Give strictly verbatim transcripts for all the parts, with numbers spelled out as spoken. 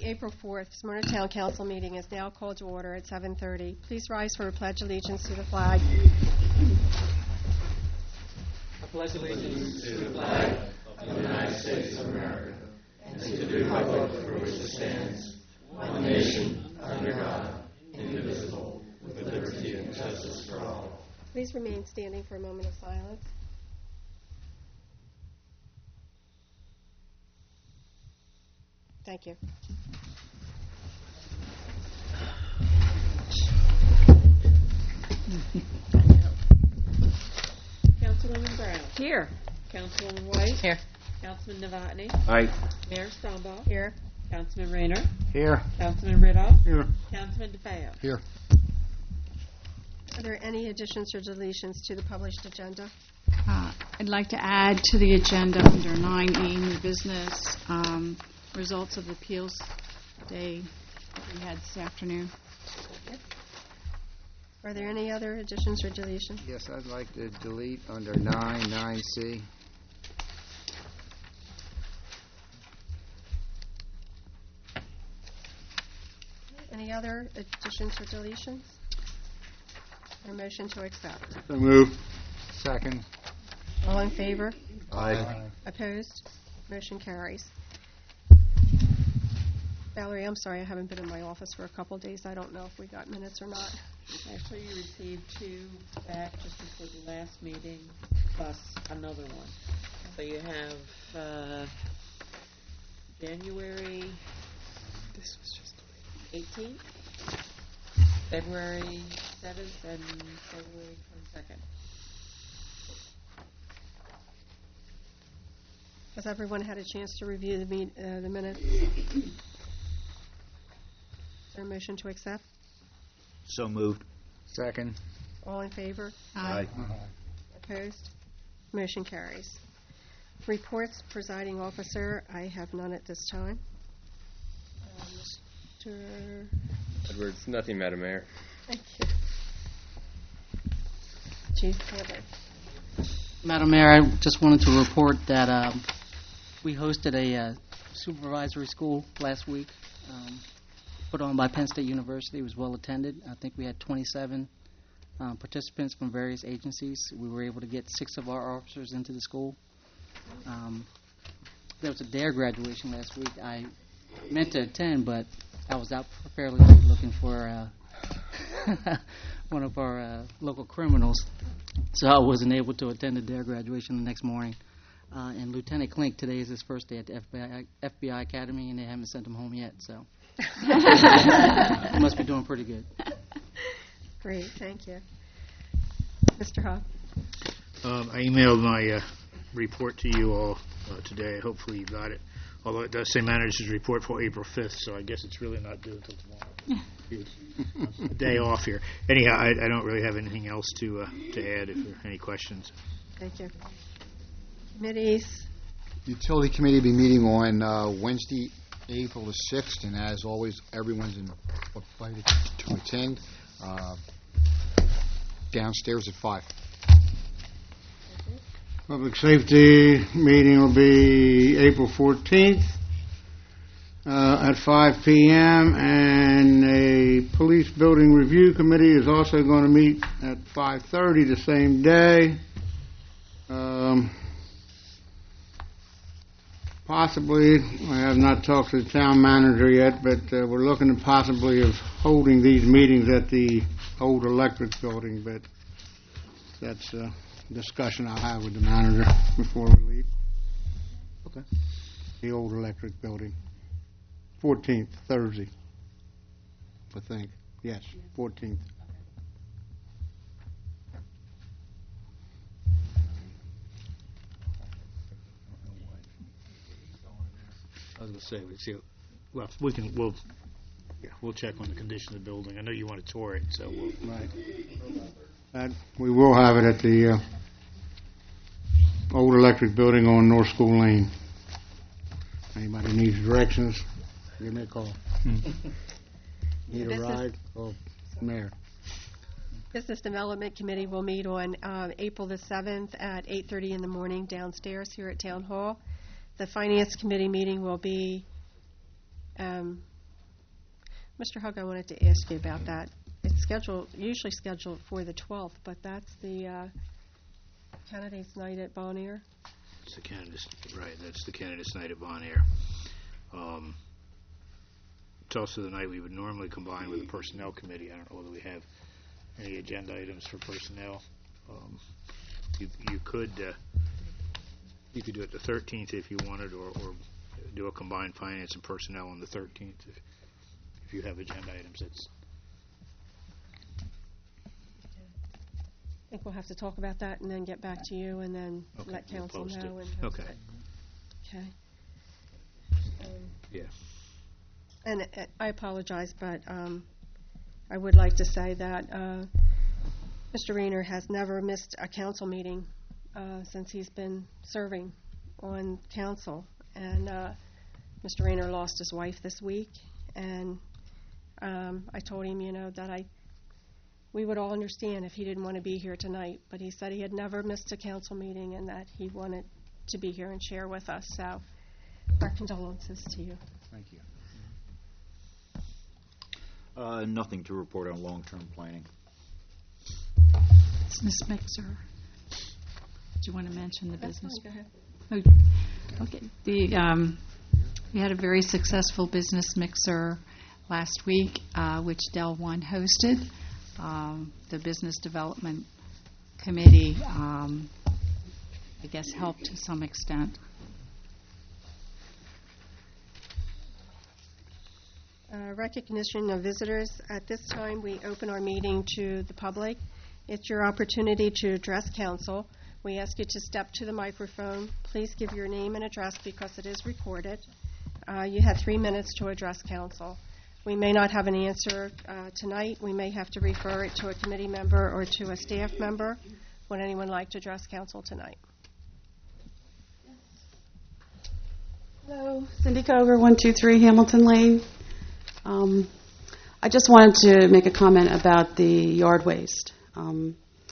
April fourth Smyrna Town Council meeting is now called to order at seven thirty. Please rise for a pledge allegiance to the flag. I pledge allegiance to the flag of the United States of America and to the republic for which it stands, one nation, under God, indivisible, with liberty and justice for all. Please remain standing for a moment of silence. Thank you. Councilwoman Brown. Here. Councilwoman White. Here. Councilman Novotny. Aye. Mayor Stoneball. Here. Councilman Rayner. Here. Councilman Riddoff. Here. Councilman DeFeo. Here. Are there any additions or deletions to the published agenda? Uh, I'd like to add to the agenda under nine E, new business, um, results of the appeals day that we had this afternoon. Are there any other additions or deletions? Yes, I'd like to delete under nine, nine C. Any other additions or deletions? Or motion to accept? So move. Second. All in favor? Aye. Opposed? Motion carries. Valerie, I'm sorry, I haven't been in my office for a couple days. I don't know if we got minutes or not. Actually, you received two back just before the last meeting, plus another one. So you have uh, January This was just eighteenth, February seventh, and February twenty-second. Has everyone had a chance to review the meet, uh, the minutes? Is there a motion to accept? So moved. Second. All in favor? Aye. Opposed? Motion carries. Reports, presiding officer, I have none at this time. Uh, Mister Edwards, nothing, Madam Mayor. Thank you. Chief Campbell. Madam Mayor, I just wanted to report that um, we hosted a uh, supervisory school last week, um, put on by Penn State University. It was well attended. I think we had twenty-seven um, participants from various agencies. We were able to get six of our officers into the school. Um, there was a D A R E graduation last week. I meant to attend, but I was out fairly late looking for uh, one of our uh, local criminals. So I wasn't able to attend the D A R E graduation the next morning. Uh, and Lieutenant Klink, today is his first day at the F B I, F B I Academy, and they haven't sent him home yet. So he must be doing pretty good. Great, thank you. Mister Hawk. Um, I emailed my uh, report to you all uh, today. Hopefully you got it. Although it does say manager's report for April fifth, so I guess it's really not due until tomorrow. A day off here. Anyhow, I, I don't really have anything else to uh, to add if there are any questions. Thank you. Committees. Utility Committee will be meeting on uh, Wednesday, April the sixth, and as always, everyone's invited to attend. Uh, downstairs at five. Public Safety meeting will be April fourteenth uh, at five p.m. and a Police Building Review Committee is also going to meet at five thirty the same day. Um, possibly, I have not talked to the town manager yet, but uh, we're looking at possibly of holding these meetings at the old electric building, but that's a discussion I'll have with the manager before we leave. Okay. The old electric building. fourteenth, Thursday, I think. Yes, fourteenth. I was going to say, we see, well, we can, we'll, yeah, we'll check on the condition of the building. I know you want to tour it, so we'll. Right. That, we will have it at the uh, old electric building on North School Lane. Anybody needs directions, give me a call. Need a ride? Oh, Mayor. Business Development Committee will meet on uh, April the seventh at eight thirty in the morning downstairs here at Town Hall. The Finance Committee meeting will be um, Mister Hug, I wanted to ask you about that. It's scheduled, usually scheduled for the twelfth, but that's the uh, candidates' night at Bon Air. It's the candidates, right, that's the candidates' night at Bon Air. Um, It's also the night we would normally combine with the Personnel Committee. I don't know whether we have any agenda items for personnel. Um, You you could, uh, you could do it the thirteenth if you wanted, or or do a combined finance and personnel on the thirteenth if if you have agenda items. It's I think we'll have to talk about that and then get back to you and then Okay, let we'll council post it. know. And post Okay. it. Okay. Um, Yeah. And uh, I apologize, but um, I would like to say that uh, Mister Rayner has never missed a council meeting uh, since he's been serving on council. And uh, Mister Rayner lost his wife this week, and um, I told him, you know, that I we would all understand if he didn't want to be here tonight, but he said he had never missed a council meeting and that he wanted to be here and share with us. So our condolences to you. Thank you. Uh, Nothing to report on long-term planning. Business mixer. Do you want to mention the That's business? fine, go ahead. Oh, okay. The, um, we had a very successful business mixer last week, uh, which Del One hosted. Um, the Business Development Committee, um, I guess, helped to some extent. Uh, Recognition of visitors. At this time, we open our meeting to the public. It's your opportunity to address council. We ask you to step to the microphone. Please give your name and address because it is recorded. Uh, You have three minutes to address council. We may not have an answer uh, tonight. We may have to refer it to a committee member or to a staff member. Would anyone like to address council tonight? Hello, Cindy Koger, one two three Hamilton Lane. Um, I just wanted to make a comment about the yard waste. Um,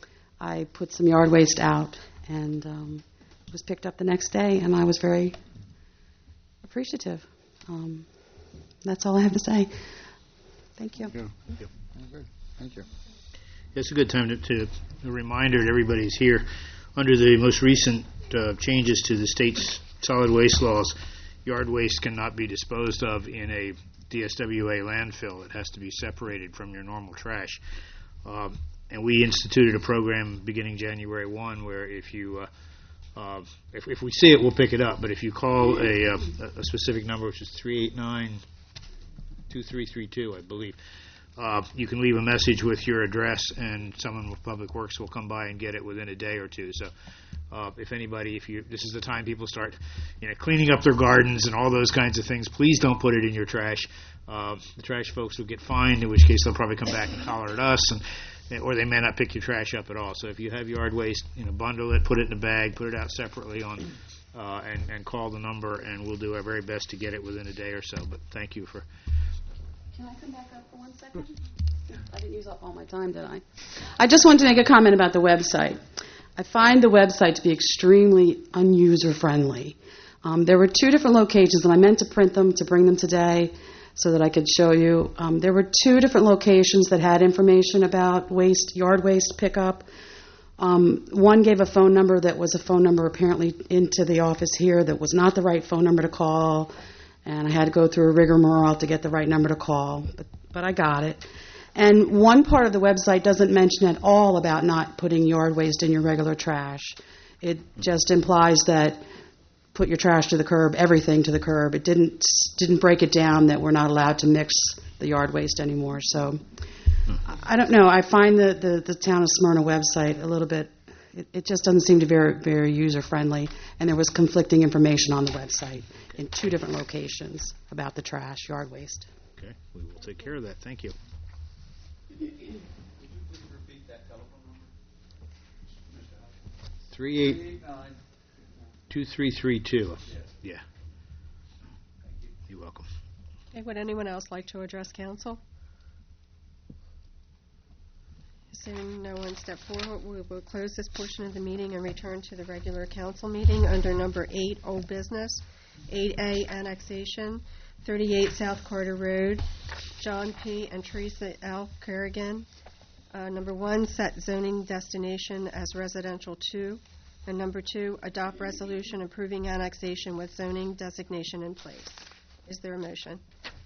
I put some yard waste out, and um, it was picked up the next day, and I was very appreciative. Um, that's all I have to say. Thank you. Yeah. Very good. Thank you. It's a good time to, to a reminder that everybody's here. Under the most recent uh, changes to the state's solid waste laws, yard waste cannot be disposed of in a D S W A landfill. It has to be separated from your normal trash. Um, and we instituted a program beginning January first where if you uh, uh, if, if we see it, we'll pick it up. But if you call a, uh, a specific number, which is three eight nine, two three three two, I believe, uh, you can leave a message with your address, and someone with Public Works will come by and get it within a day or two. So uh, if anybody, if you, this is the time people start, you know, cleaning up their gardens and all those kinds of things, please don't put it in your trash. Uh, the trash folks will get fined, in which case they'll probably come back and holler at us, and or they may not pick your trash up at all. So if you have yard waste, you know, bundle it, put it in a bag, put it out separately on, uh, and, and call the number, and we'll do our very best to get it within a day or so. But thank you for. Can I come back up for one second? I didn't use up all my time, did I? I just wanted to make a comment about the website. I find the website to be extremely unuser-friendly. Um, there were two different locations, and I meant to print them to bring them today so that I could show you. Um, there were two different locations that had information about waste, yard waste pickup. Um, one gave a phone number that was a phone number apparently into the office here that was not the right phone number to call, and I had to go through a rigmarole to get the right number to call, but, but I got it. And one part of the website doesn't mention at all about not putting yard waste in your regular trash. It just implies that put your trash to the curb, everything to the curb. It didn't didn't break it down that we're not allowed to mix the yard waste anymore. So I don't know. I find the, the, the Town of Smyrna website a little bit, it, it just doesn't seem to be very, very user-friendly. And there was conflicting information on the website in two different locations about the trash, yard waste. Okay, we will take care of that. Thank you. Three eight two three three two. Yeah. You're welcome. Okay, would anyone else like to address council? Seeing no one step forward, we will close this portion of the meeting and return to the regular council meeting under number eight, old business, eight A, annexation, thirty-eight South Carter Road, John P. and Teresa L. Kerrigan. Uh, Number one, set zoning destination as residential two. And number two, adopt resolution approving annexation with zoning designation in place. Is there a motion?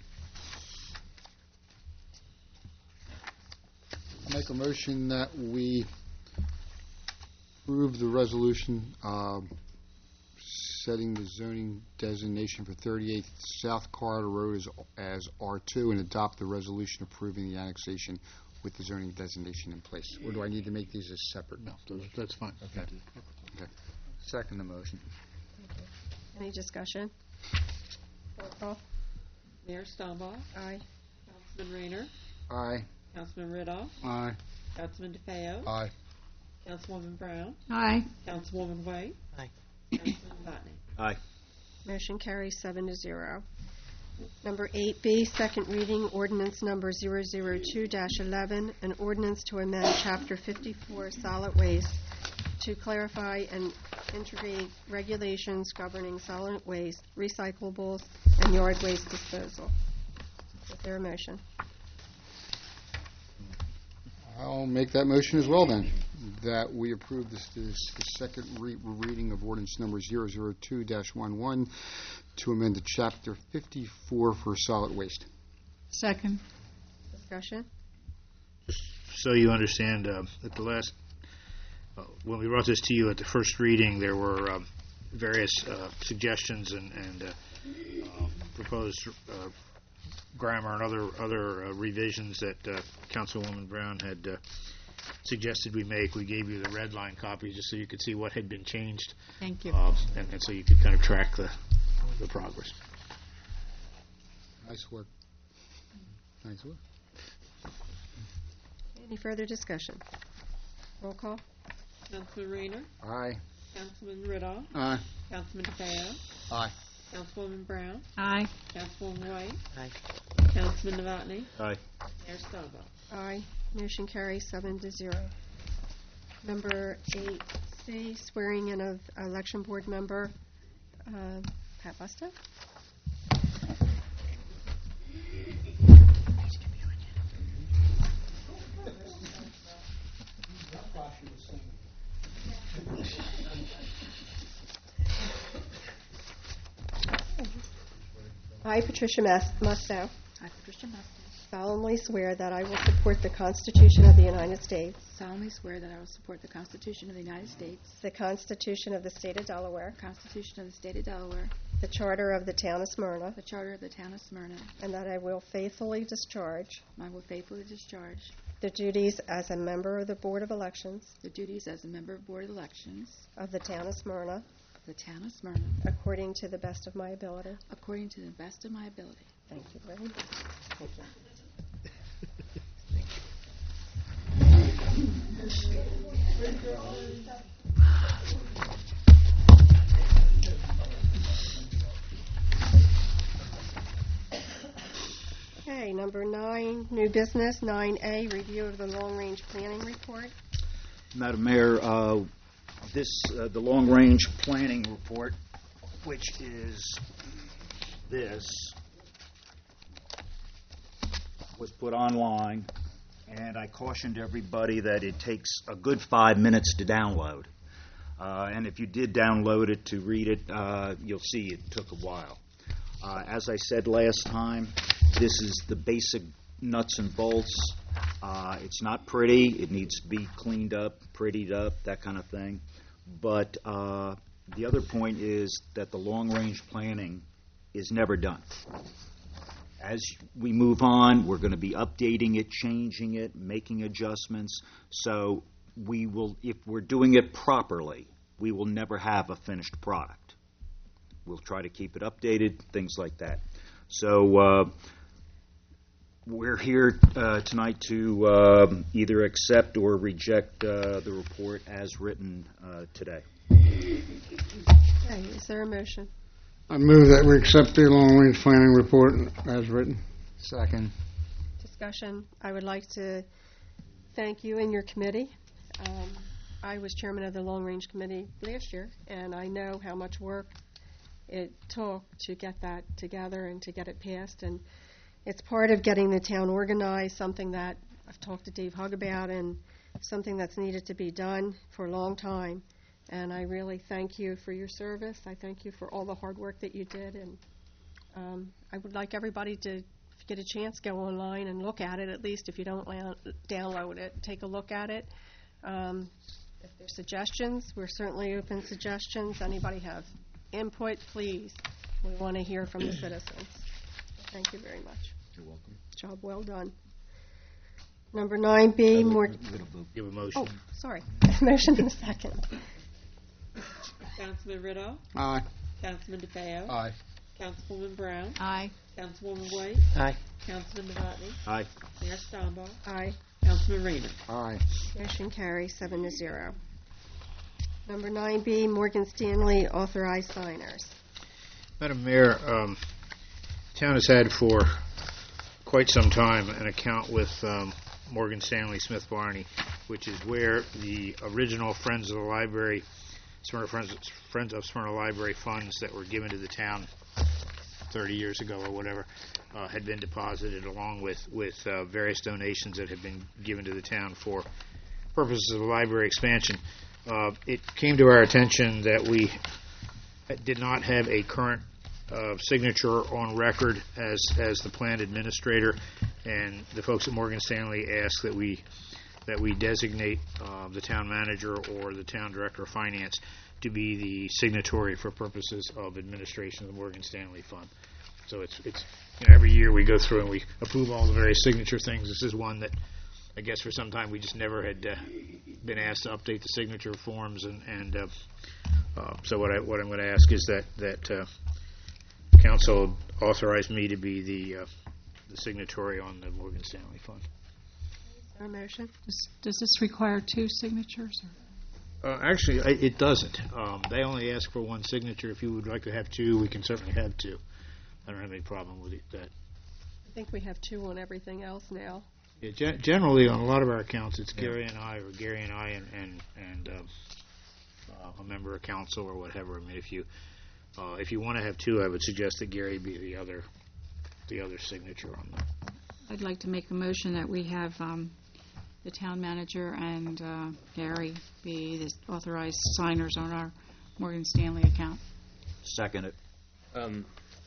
I make a motion that we approve the resolution uh, setting the zoning designation for thirty-eight South Carter Road as, as R two and adopt the resolution approving the annexation with the zoning designation in place. Or do I need to make these as separate? No, those- that's fine. Okay. Okay. Second the motion. Any discussion? Roll call. Mayor Stoneball, Aye. Councilman Rayner, Aye. Councilman Riddolph, Aye. Councilman DeFeo, Aye. Councilwoman Brown, Aye. Councilwoman White, Aye. Councilman Botany. Aye. Motion carries seven to zero. Number eight B, second reading, ordinance number zero zero two dash eleven, an ordinance to amend Chapter fifty-four solid waste to clarify and integrate regulations governing solid waste, recyclables, and yard waste disposal. Is there a motion? I'll make that motion as well then, that we approve this, this the second re- reading of ordinance number zero zero two dash eleven to amend the chapter fifty-four for solid waste. Second. Discussion? So you understand, uh, at the last, uh, when we brought this to you at the first reading, there were um, various uh, suggestions and, and uh, uh, proposed uh, grammar and other other uh, revisions that uh, Councilwoman Brown had uh, suggested we make. We gave you the red line copies just so you could see what had been changed, Thank you. uh, and, and so you could kind of track the the progress. Nice work. Nice work. Any further discussion? Roll call. Councilman Rayner, Aye. Councilman Riddolph, Aye. Councilman DeFeo, Aye. Councilwoman Brown, Aye. Councilwoman White, Aye. Councilman Novotny, Aye. Mayor Stoneball. Aye. Motion carries seven to zero. Number eight C, swearing in of election board member, uh, Pat Busta. I, Patricia Mas- Musto, I, Patricia Musto, solemnly swear that I will support the Constitution of the United States, solemnly swear that I will support the Constitution of the United States, the Constitution of the State of Delaware, the Constitution of the State of Delaware, the Charter of the Town of Smyrna, the Charter of the Town of Smyrna, and that I will faithfully discharge and I will faithfully discharge the duties as a member of the Board of Elections the duties as a member of Board of Elections of the Town of Smyrna of the Town of Smyrna according to the best of my ability. according to the best of my ability. Thank you very much. Okay, number nine, new business, nine A, review of the long-range planning report. Madam Mayor, uh, this, uh, the long-range planning report, which is this, was put online, and I cautioned everybody that it takes a good five minutes to download. Uh, and if you did download it to read it, uh, you'll see it took a while. Uh, as I said last time, this is the basic nuts and bolts. Uh, it's not pretty. It needs to be cleaned up, prettied up, that kind of thing. But uh, the other point is that the long-range planning is never done. As we move on, we're going to be updating it, changing it, making adjustments. So we will, if we're doing it properly, we will never have a finished product. We'll try to keep it updated, things like that. So uh, we're here uh, tonight to uh, either accept or reject uh, the report as written uh, today. Okay, is there a motion? I move that we accept the long-range planning report as written. Second. Discussion. I would like to thank you and your committee. Um, I was chairman of the Long Range Committee last year, and I know how much work it took to get that together and to get it passed. And it's part of getting the town organized, something that I've talked to Dave Hugg about, and something that's needed to be done for a long time. And I really thank you for your service. I thank you for all the hard work that you did. And um, I would like everybody to, if you get a chance, go online and look at it, at least if you don't la- download it. Take a look at it. Um, if there's suggestions, we're certainly open to suggestions. Anybody have input, please. We want to hear from the citizens. Thank you very much. You're welcome. Job well done. Number nine B, more... Give a motion. Oh, sorry. Motion in a second. Councilman Riddle. Aye. Councilman DeFeo. Aye. Councilwoman Brown. Aye. Councilwoman White. Aye. Councilman Novotny. Aye. Mayor Stombaugh. Aye. Councilman Reyna. Aye. Motion carries seven to zero. Number nine B, Morgan Stanley authorized signers. Madam Mayor, um, town has had for quite some time an account with um, Morgan Stanley Smith Barney, which is where the original Friends of the Library, Smyrna Friends, Friends of Smyrna Library funds that were given to the town thirty years ago or whatever uh, had been deposited, along with with uh, various donations that had been given to the town for purposes of the library expansion. Uh, it came to our attention that we did not have a current uh, signature on record as as the plan administrator, and the folks at Morgan Stanley asked that we that we designate uh, the town manager or the town director of finance to be the signatory for purposes of administration of the Morgan Stanley Fund. So it's it's you know, every year we go through and we approve all the various signature things. This is one that I guess for some time we just never had uh, been asked to update the signature forms, and, and uh, uh, so what I what I'm going to ask is that that uh, council authorize me to be the uh, the signatory on the Morgan Stanley Fund. Is there a motion? Does, does this require two signatures? Or? Uh, actually, I, it doesn't. Um, they only ask for one signature. If you would like to have two, we can certainly have two. I don't have any problem with it, that. I think we have two on everything else now. Yeah, ge- generally, on a lot of our accounts, it's Gary and I, or Gary and I, and and, and uh, uh, a member of council or whatever. I mean, if you uh, if you want to have two, I would suggest that Gary be the other the other signature on that. I'd like to make a motion that we have um, the town manager and uh, Gary be the authorized signers on our Morgan Stanley account. Second it. Um,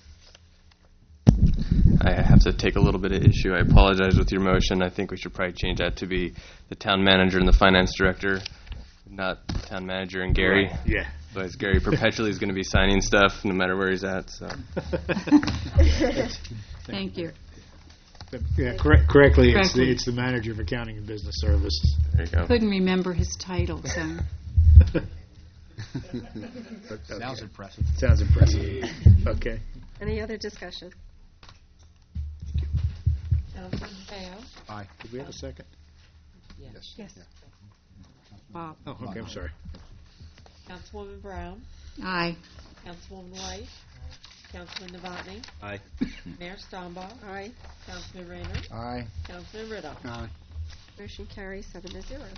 I have to take a little bit of issue. I apologize with your motion. I think we should probably change that to be the town manager and the finance director, not the town manager and Gary. Right. Yeah. But Gary perpetually is going to be signing stuff no matter where he's at. So. Thank you. Yeah, correct, correctly, it's Correctly. the, it's the manager of accounting and business services. There you go. Couldn't remember his title, so. Sounds impressive. Sounds impressive. Okay. Any other discussion? Councilman DeFeo. Aye. Did we have a second? Yes. Yes. Bob. Oh, okay, I'm sorry. Councilwoman Brown. Aye. Councilwoman White. Councilman Novotny. Aye. Mayor Stombaugh. Aye. Councilman Rayner. Aye. Councilman Riddle. Aye. Motion carries seven to zero.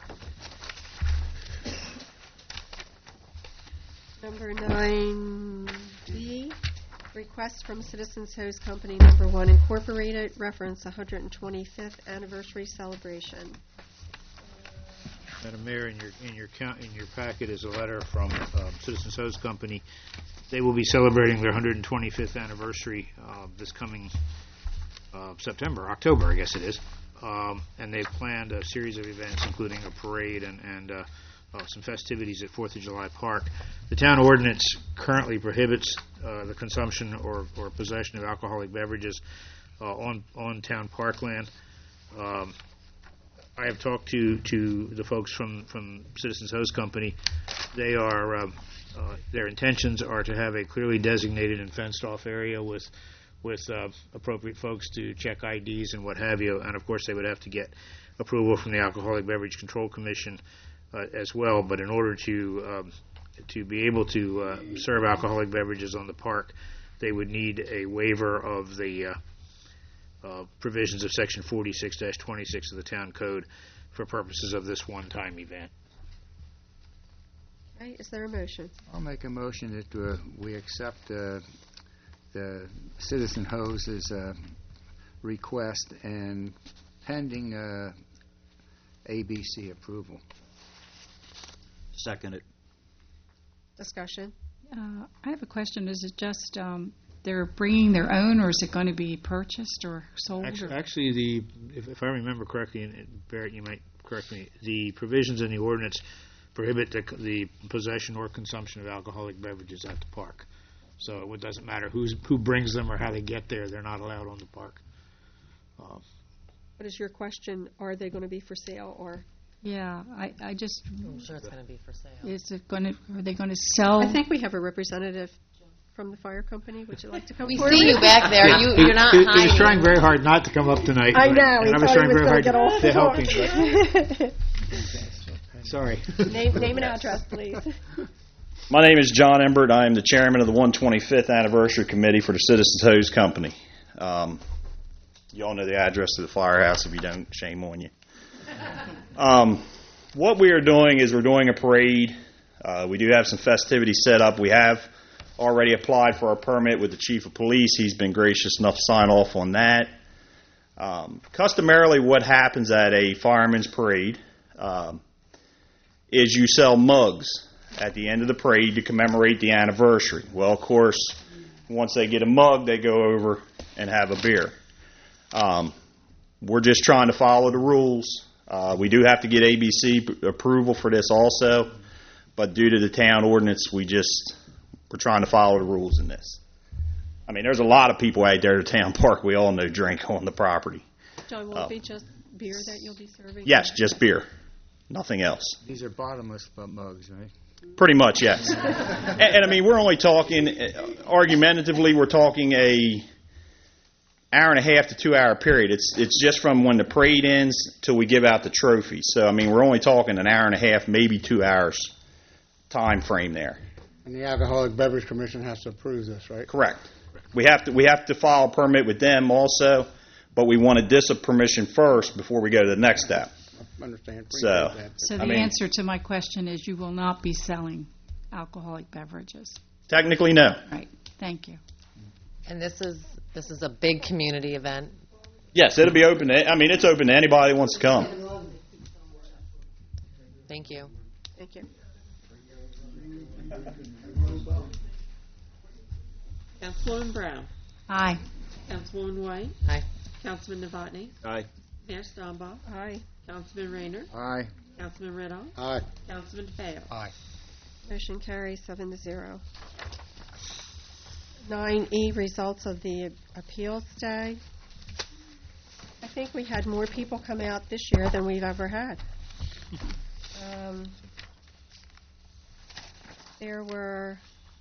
Number nine B, request from Citizens Hose Company Number One Incorporated, reference one hundred twenty-fifth anniversary celebration. Madam Mayor, in your in your count, in your packet is a letter from um, Citizens Hose Company. They will be celebrating their one hundred twenty-fifth anniversary uh, this coming uh, September, October, I guess it is. Um, and they've planned a series of events, including a parade and and uh, uh, some festivities at Fourth of July Park. The town ordinance currently prohibits uh, the consumption or, or possession of alcoholic beverages uh, on on town parkland. Um, I have talked to, to the folks from, from Citizens Hose Company. They are uh, uh, their intentions are to have a clearly designated and fenced-off area with with uh, appropriate folks to check I Ds and what have you. And of course, they would have to get approval from the Alcoholic Beverage Control Commission uh, as well. But in order to um, to be able to uh, serve alcoholic beverages on the park, they would need a waiver of the uh, Uh, provisions of Section forty-six dash twenty-six of the Town Code for purposes of this one-time event. Okay, is there a motion? I'll make a motion that uh, we accept uh, the Citizen Hoses uh, request and pending uh, A B C approval. Second it. Discussion? Uh, I have a question. Is it just um, they're bringing their own, or is it going to be purchased or sold? Actually, or? actually the, if, if I remember correctly, and Barrett, you might correct me, the provisions in the ordinance prohibit the, the possession or consumption of alcoholic beverages at the park. So it doesn't matter who's, who brings them or how they get there, they're not allowed on the park. Uh, What is your question? Are they going to be for sale or? Yeah, I, I just. I'm sure it's going to be for sale. Is it going to? Are they going to sell? I think we have a representative from the fire company. Would you like to come We forward? see you back there. You, you're not he, he hiding. was trying very hard not to come up tonight. I but- know. And he I was thought trying he was very hard gonna get off to the help hook. him. but- Sorry. Name, name and address, please. My name is John Embert. I am the chairman of the one hundred twenty-fifth Anniversary Committee for the Citizens Hose Company. Um, you all know the address to the firehouse. If you don't, shame on you. Um, what we are doing is we're doing a parade. Uh, we do have some festivities set up. We have already applied for our permit with the chief of police. He's been gracious enough to sign off on that. Um, customarily, what happens at a fireman's parade um, is you sell mugs at the end of the parade to commemorate the anniversary. Well, of course, once they get a mug, they go over and have a beer. Um, we're just trying to follow the rules. Uh, we do have to get A B C p- approval for this also, but due to the town ordinance, we just, we're trying to follow the rules in this. I mean, there's a lot of people out there at Town Park we all know drink on the property. John, will Uh, it be just beer that you'll be serving? Yes, just beer, nothing else. These are bottomless bu- mugs, right? Pretty much, yes. and, and I mean, we're only talking, uh, argumentatively, we're talking a hour and a half to two hour period. It's it's just from when the parade ends till we give out the trophies. So I mean, we're only talking an hour and a half, maybe two hours time frame there. And the Alcoholic Beverage Commission has to approve this, right? Correct. We have to we have to file a permit with them also, but we want a D I S A permission first before we go to the next step. Understand. So, Appreciate that. So I the mean- answer to my question is you will not be selling alcoholic beverages. Technically, no. Right. Thank you. And this is this is a big community event. Yes, it'll be open to, I mean, it's open to anybody who wants to come. Thank you. Thank you. Councilwoman Brown. Aye. Councilwoman White. Aye. Councilman Novotny. Aye. Mayor Stombaugh. Aye. Councilman Rayner. Aye. Councilman Riddle. Aye. Councilman DeFeo. Aye. Motion carries seven to zero. Nine E, results of the appeals day. I think we had more people come out this year than we've ever had. Um, There were,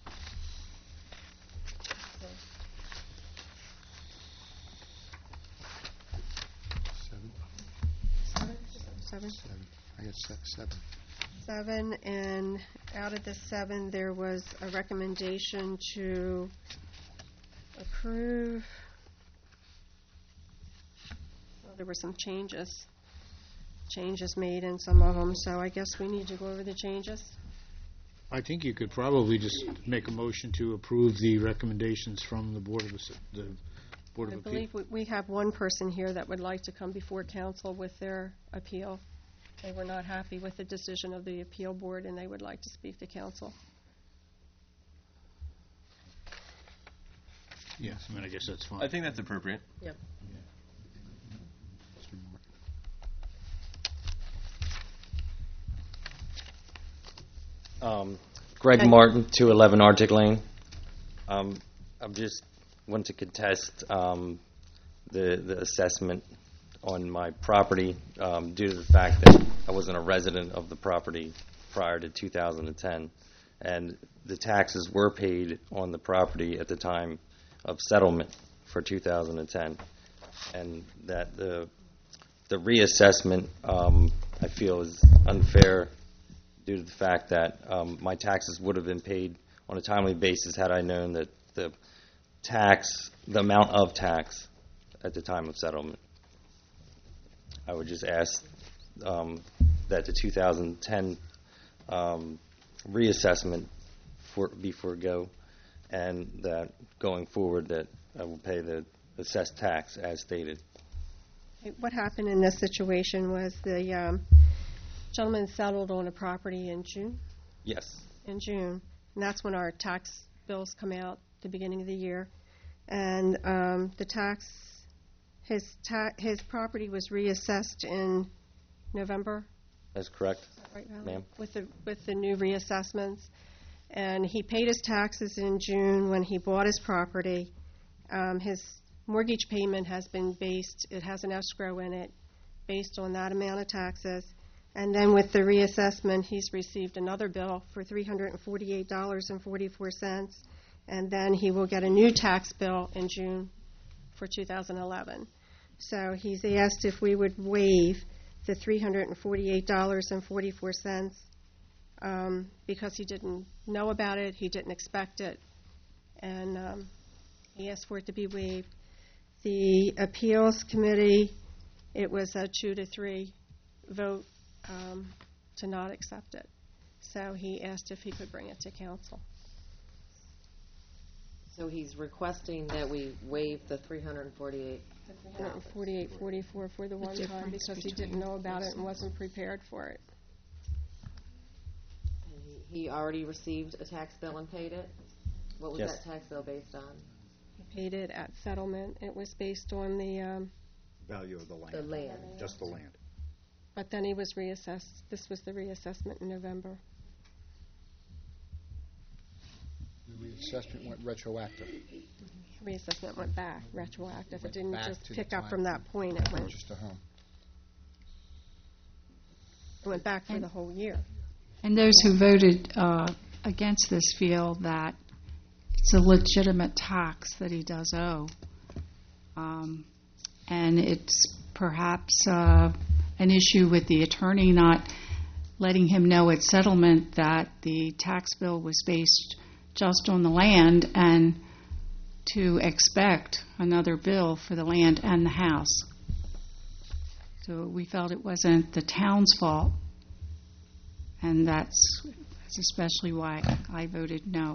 Seven? seven? Seven. I got se- seven. Seven, and out of the seven, there was a recommendation to approve. Well, there were some changes, changes made in some of them, so I guess we need to go over the changes. I think you could probably just make a motion to approve the recommendations from the Board of, Ass- the Board I of Appeal. believe we- we have one person here that would like to come before council with their appeal. They were not happy with the decision of the appeal board, and they would like to speak to council. Yes, I mean, I guess that's fine. I think that's appropriate. Yep. Um, Greg Martin, two eleven Arctic Lane. Um, I'm just want to contest um, the the assessment on my property um, due to the fact that I wasn't a resident of the property prior to two thousand ten, and the taxes were paid on the property at the time of settlement for two thousand ten, and that the the reassessment um, I feel is unfair due to the fact that um, my taxes would have been paid on a timely basis had I known that the tax, the amount of tax at the time of settlement. I would just ask um, that the two thousand ten um, reassessment for, be forego, and that going forward that I will pay the assessed tax as stated. What happened in this situation was the um, gentleman settled on a property in June, Yes. in June, and that's when our tax bills come out, the beginning of the year. And um, the tax, his ta- his property was reassessed in November, That's correct, right, Valerie? ma'am. With the with the new reassessments, and he paid his taxes in June when he bought his property. Um, his mortgage payment has been based; it has an escrow in it, based on that amount of taxes. And then with the reassessment, he's received another bill for three hundred and forty-eight dollars and forty-four cents, and then he will get a new tax bill in June for two thousand eleven. So he's asked if we would waive the three hundred and forty-eight dollars and forty-four cents um, because he didn't know about it, he didn't expect it, and um, he asked for it to be waived. The appeals committee, it was a two to three vote um, to not accept it. So he asked if he could bring it to council. So he's requesting that we waive the three hundred forty-eight. three hundred forty-eight forty-four for the one time because he didn't know about it and wasn't prepared for it. He already received a tax bill and paid it? What was Yes. that tax bill based on? He paid it at settlement. It was based on the, um, Value of the land. The land. Just the land. but then he was reassessed. This was the reassessment in November. The reassessment went retroactive. Reassessment went back, retroactive. It Went didn't back just to the pick up time from that point. It went, Purchased a home. it went back for the whole year. And those who voted uh, against this feel that it's a legitimate tax that he does owe. Um, and it's perhaps uh, an issue with the attorney not letting him know at settlement that the tax bill was based just on the land and to expect another bill for the land and the house. So we felt it wasn't the town's fault, and that's, that's especially why I voted no.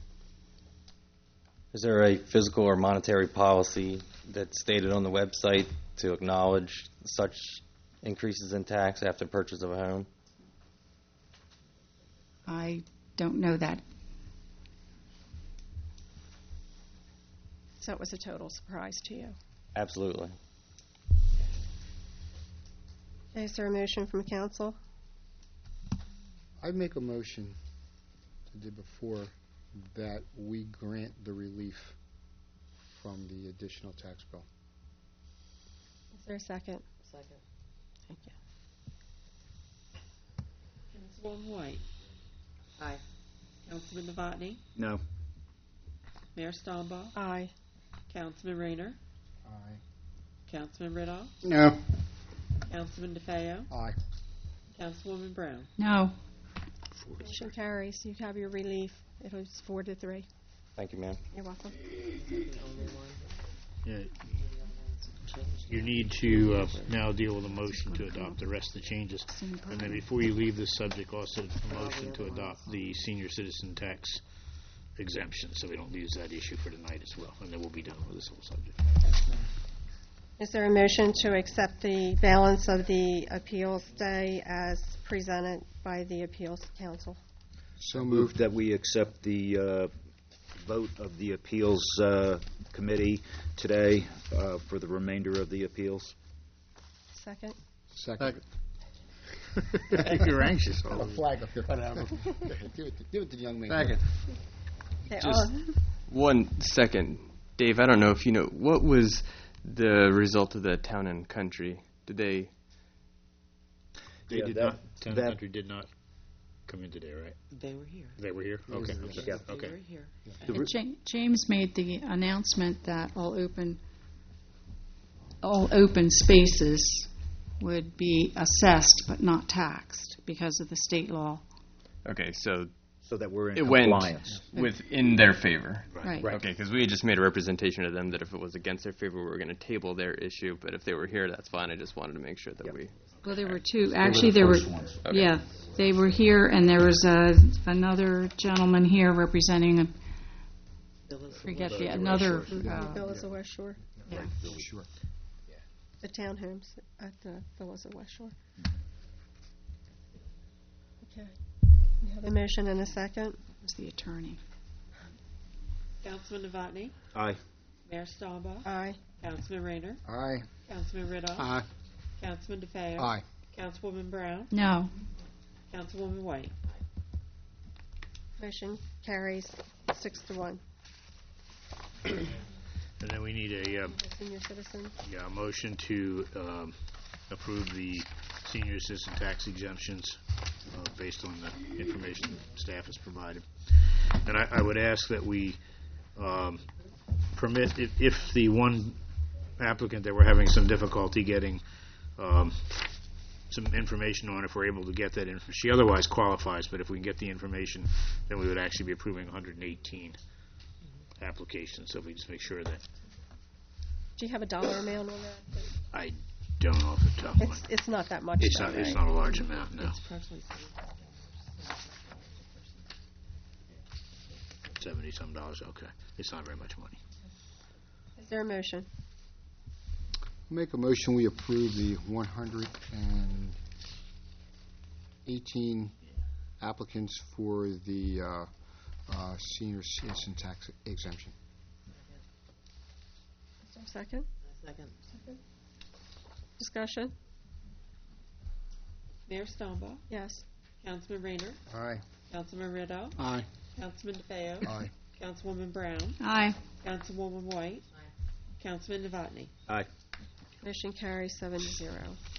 Is there a physical or monetary policy that's stated on the website to acknowledge such increases in tax after purchase of a home? I don't know that. So it was a total surprise to you. Absolutely. Is there a motion from council? I make a motion, as I did before, that we grant the relief from the additional tax bill. Is there a second? Second. Thank you. Councilwoman White. Aye. Councilman Novotny. No. Mayor Stoneball. Aye. Councilman Rayner. Aye. Councilman Riddle. No. Councilman DeFeo. Aye. Councilwoman Brown. No. Motion carries. You have your relief. It was four to three. Thank you, ma'am. You're welcome. Yeah. You need to uh, now deal with a motion to adopt the rest of the changes. And then before you leave this subject, also a motion to adopt the senior citizen tax exemption, so we don't lose that issue for tonight as well. And then we'll be done with this whole subject. Is there a motion to accept the balance of the appeals day as presented by the appeals council? So Move moved. that we accept the uh, vote of the appeals uh, committee today uh, for the remainder of the appeals. Second? Second. You're anxious. Have a flag up here. Whatever. Give it to, give it to the young man. Second. They Just all- one second. Dave, I don't know if you know, what was the result of the Town and Country? Did they, They Yeah, did that- not, Town and that- Country did not come in today, right? They were here. They were here? Okay. I'm sorry. Yeah. They Okay. were here. And Ja- James made the announcement that all open, all open spaces would be assessed but not taxed because of the state law. okay, so So that we're in it went compliance. within their favor. Right. Right. Okay, because we had just made a representation to them that if it was against their favor, we were going to table their issue, but if they were here, that's fine. I just wanted to make sure that we... Well, there were two, actually, there were, Okay. yeah, they were here, and there was a, another gentleman here representing, a, forget the, another, uh, Villas of West Shore. yeah. Sure. The townhomes at the Villas of West Shore. Okay. We have a motion and a second. Was the attorney. Councilman Novotny? Aye. Mayor Staubach? Aye. Councilman Rayner? Aye. Councilman Riddle? Aye. Councilman DeFeo? Aye. Councilwoman Brown? No. Councilwoman White? Motion carries six to one. And then we need a, uh, Senior citizen. yeah, a motion to um, approve the senior citizen tax exemptions uh, based on the information staff has provided. And I, I would ask that we um, permit, if, if the one applicant that we're having some difficulty getting um, some information on, if we're able to get that information, she otherwise qualifies, but if we can get the information, then we would actually be approving one hundred eighteen applications, so we just make sure that, Do you have a dollar amount on that? I don't know off the top of my It's, it's not that much, It's though, not, it's right? not a large amount, no. Seventy-some dollars, okay. It's not very much money. Is there a motion? Make a motion, we approve the one hundred eighteen applicants for the uh, uh, senior citizen tax exemption. Is there a second? Second. Discussion? Mayor Staubach? Yes. Councilman Rayner? Aye. Councilman Riddle? Aye. Councilman DeFeo? Aye. Councilwoman Brown? Aye. Councilwoman White? Councilman Novotny? Aye. Motion carries seven to zero.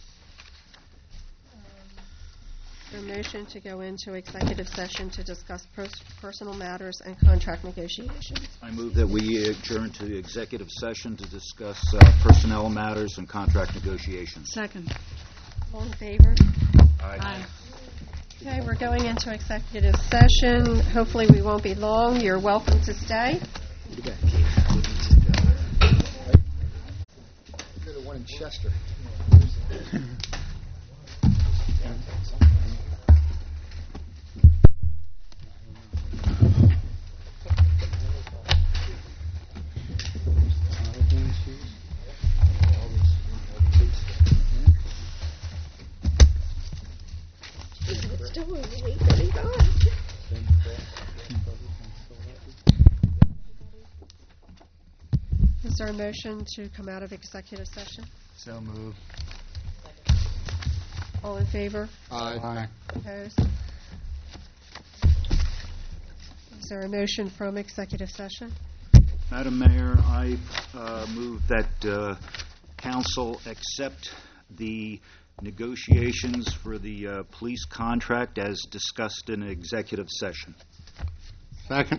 A motion to go into executive session to discuss pers- personal matters and contract negotiations. I move that we adjourn to executive session to discuss uh, personnel matters and contract negotiations. Second. All in favor? Aye. Okay, we're going into executive session. Hopefully we won't be long. You're welcome to stay. Go to the one in Chester. Is there a motion to come out of executive session? So moved. All in favor? Aye. Opposed? Is there a motion from executive session? Madam Mayor, I uh, move that uh, council accept the negotiations for the uh, police contract as discussed in executive session. Second.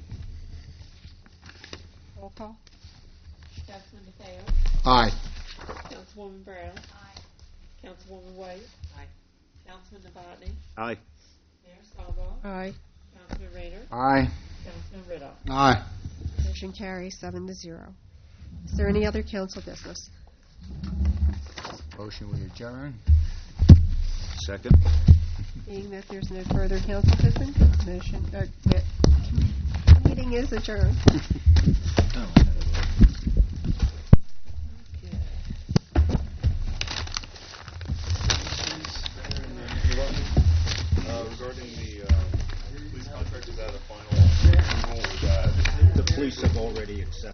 Roll call. Councilman DeFeo? Aye. Councilwoman Brown? Aye. Councilwoman White? Aye. Councilman Novotny? Aye. Mayor Staubach? Aye. Councilman Rayner? Aye. Councilman Riddle? Aye. Motion carries seven to zero. Is there any other council business? Motion we adjourn. Second. Being that there's no further council business, motion, uh, the meeting is adjourned. Uh, regarding the uh, police contract, is that a final approval or is that? The police have already accepted.